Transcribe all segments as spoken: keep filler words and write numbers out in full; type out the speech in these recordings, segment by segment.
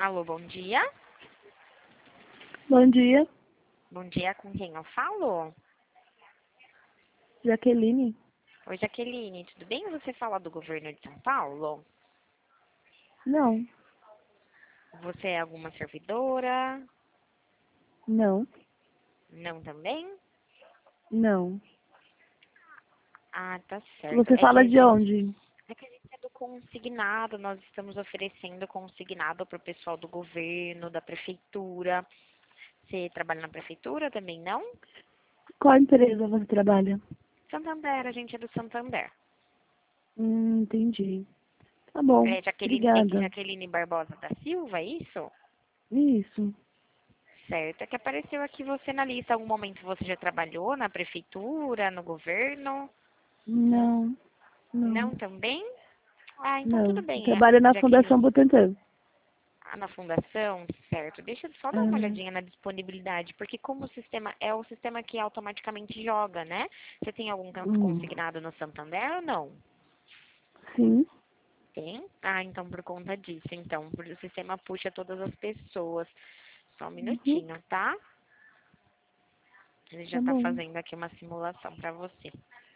Alô, bom dia. Bom dia, Bom dia, com quem eu falo? Jaqueline. Oi, Jaqueline, tudo bem? Você fala do governo de São Paulo? Não, Você é alguma servidora? não, Não também? não. Ah, tá certo. Você É que fala a de gente, onde? é que a gente é do consignado, nós estamos oferecendo consignado para o pessoal do governo, da prefeitura. Você trabalha na prefeitura também, não? Qual empresa você trabalha? Santander, a gente é do Santander. Hum, entendi. Tá bom, É Jaqueline, é que obrigada. Jaqueline Barbosa da Silva, é isso? Isso. Certo, é que apareceu aqui você na lista. Em algum momento você já trabalhou na prefeitura, no governo? Não, não, Não também? Ah, então tudo não. Eu bem, é, trabalho na Fundação Jaqueline. Butantan. Ah, na fundação, certo. Deixa eu só dar uma Ah, olhadinha na disponibilidade, porque como o sistema é o sistema que automaticamente joga, né? Você tem algum campo hum, consignado no Santander ou não? sim, Tem? Ah, então por conta disso, então, porque o sistema puxa todas as pessoas. Só um uhum, minutinho, tá? Ele já tá tá bom. fazendo aqui uma simulação para você.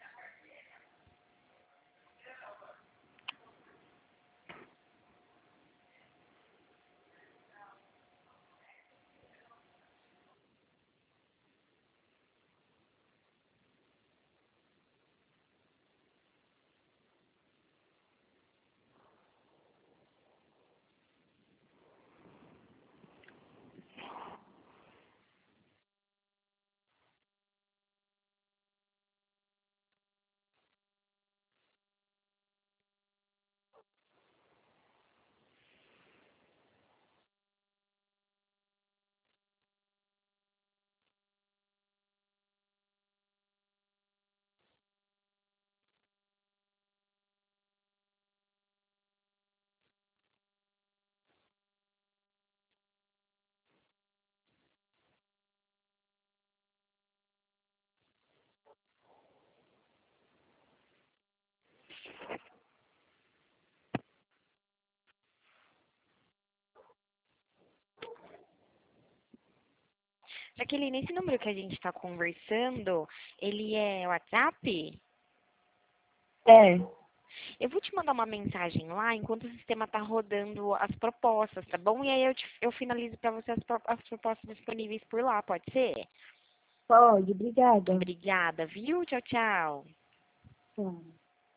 Jaqueline, esse número que a gente está conversando, ele é WhatsApp? É, Eu vou te mandar uma mensagem lá enquanto o sistema está rodando as propostas, tá bom? E aí eu, te, eu finalizo para você as, pro- as propostas disponíveis por lá, pode ser? pode, obrigada. Obrigada, viu? Tchau, tchau. Tá.